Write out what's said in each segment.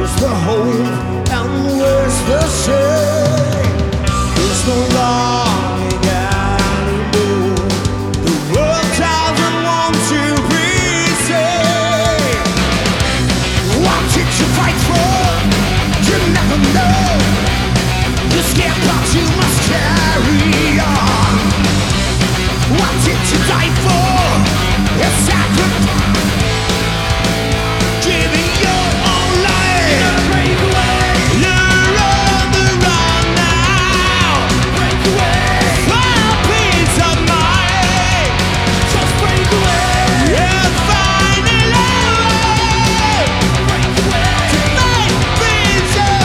the hope and where's the shame? There's no lying anymore. The world doesn't want to be saved. What did you fight for? You never know. You're scared but you must carry on. What did you die for? A sacrifice. Giving your own life. You're gonna break away. You're on the run now. Break away. For a piece of mind. Just break away. You're finding a way. Break away. To make peace of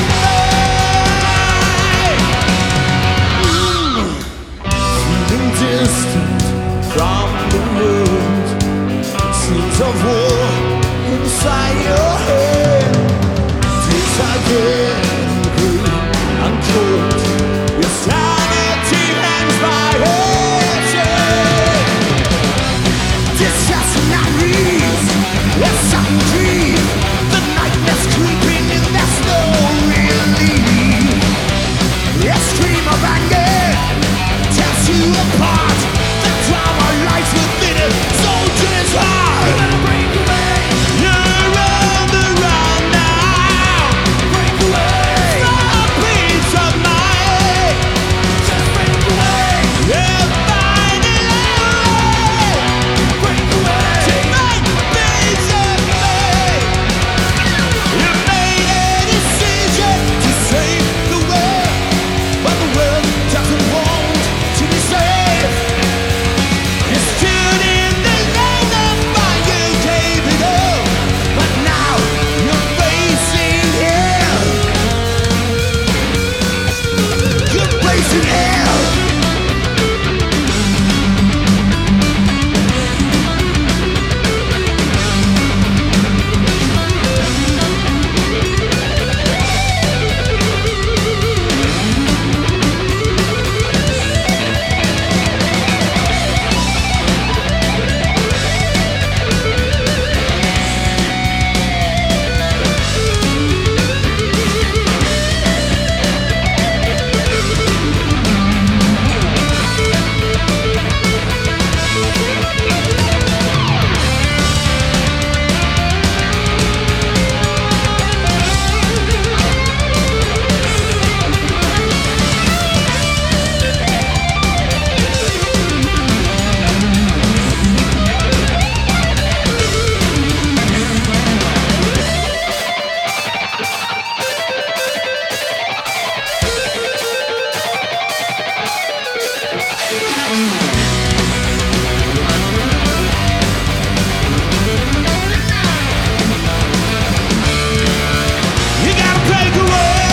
mind. Feeling distant from the world. Seeds of war inside your head. Days are getting green and cold. Your sanity hangs by a chain. Disaster now reads a sudden dream. The nightmare's creeping and there's no relief. A scream of anger tears you apart. The drama lies within it. Soldier's heart. You're gonna break away. You're on the run now. Break away. For a piece of mind. Just break away. You're finding a way. Break away. To make peace of mind. You made a decision to save the world, but the world doesn't want to be saved. You stood in the lane of fire, you gave it up, but now you're facing hell. You're facing hell. You gotta break away.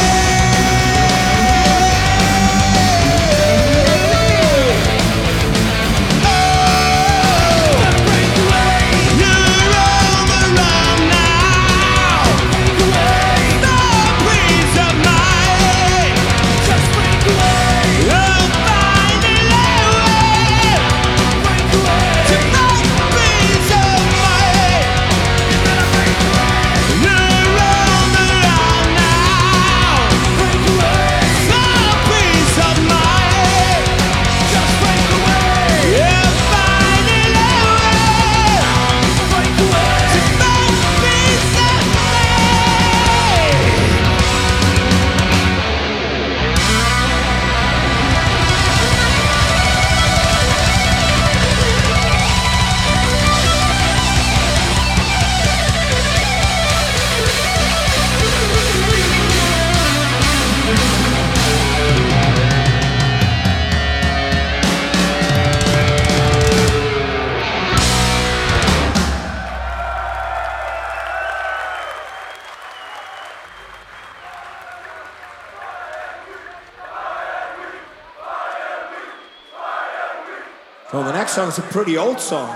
Oh, break away. You're on the run now. Break away. No peace of mind. Just break away. You're finding a way. Break away. To make peace of mind. You're gonna break away. You're on the run now. Break away. No peace of mind. Just break away. You're finding a way. Break away. To make peace of mind. So the next song is a pretty old song.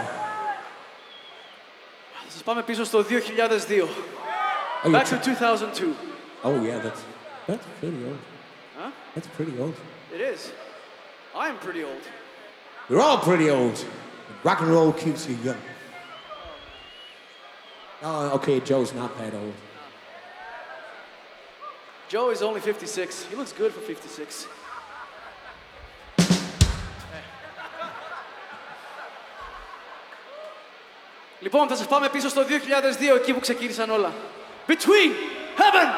Σας πάμε πίσω στο 2002. Oh, Back to 2002. oh yeah, that's pretty old. Huh? That's pretty old. It is. I'm pretty old. We're all pretty old. Rock and roll keeps you young. Oh, okay, Joe's not that old. Joe is only 56. He looks good for 56. Λοιπόν, θα σας πάμε πίσω στο 2002, εκεί που ξεκίνησαν όλα. Between heaven